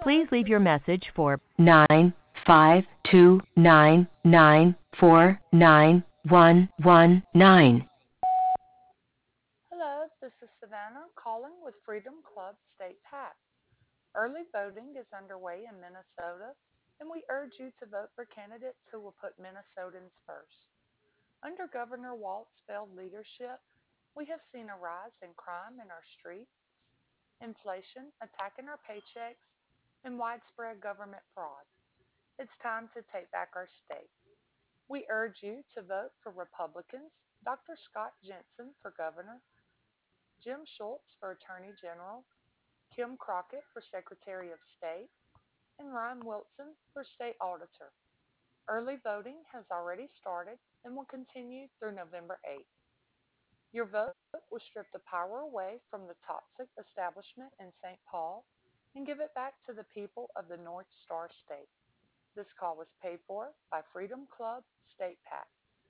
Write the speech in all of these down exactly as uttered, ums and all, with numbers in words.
Please leave your message for nine five two nine nine four nine one one nine. Hello, this is Savannah calling with Freedom Club State PAC. Early voting is underway in Minnesota, and we urge you to vote for candidates who will put Minnesotans first. Under Governor Walt's failed leadership, we have seen a rise in crime in our streets, inflation attacking our paychecks, and widespread government fraud. It's time to take back our state. We urge you to vote for Republicans, Doctor Scott Jensen for governor, Jim Schultz for Attorney General, Kim Crockett for Secretary of State, and Ryan Wilson for State Auditor. Early voting has already started and will continue through November eighth. Your vote will strip the power away from the toxic establishment in Saint Paul and give it back to the people of the North Star State. This call was paid for by Freedom Club State PAC.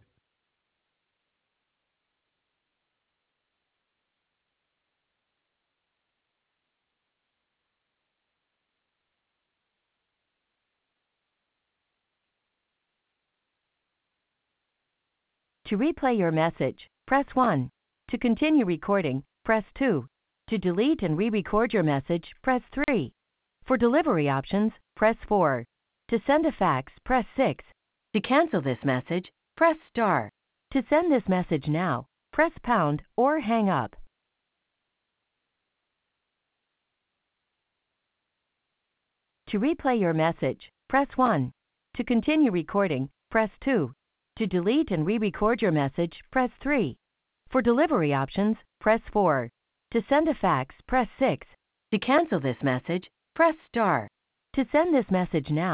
To replay your message, press one. To continue recording, press two. To delete and re-record your message, press three. For delivery options, press four. To send a fax, press six. To cancel this message, press star. To send this message now, press pound or hang up. To replay your message, press one. To continue recording, press two. To delete and re-record your message, press three. For delivery options, press four. To send a fax, press six. To cancel this message, press star. To send this message now,